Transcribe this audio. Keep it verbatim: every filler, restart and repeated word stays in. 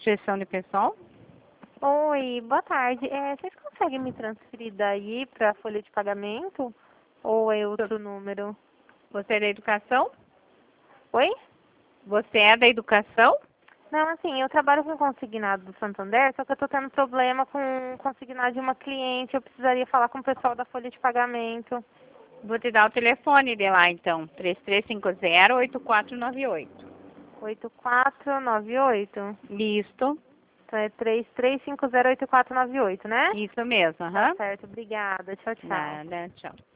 Gestão de pessoal? Oi, boa tarde. É, vocês conseguem me transferir daí para a folha de pagamento? Ou é outro número? Você é da educação? Oi? Você é da educação? Não, assim, eu trabalho com consignado do Santander, só que eu tô tendo problema com o consignado de uma cliente. Eu precisaria falar com o pessoal da folha de pagamento. Vou te dar o telefone de lá, então. três três cinco zero, oito quatro nove oito. oito quatro nove oito? Isto. Então é três três cinco zero oito quatro nove oito, né? Isso mesmo, Tá aham. certo, obrigada. Tchau, tchau. Nada, tchau.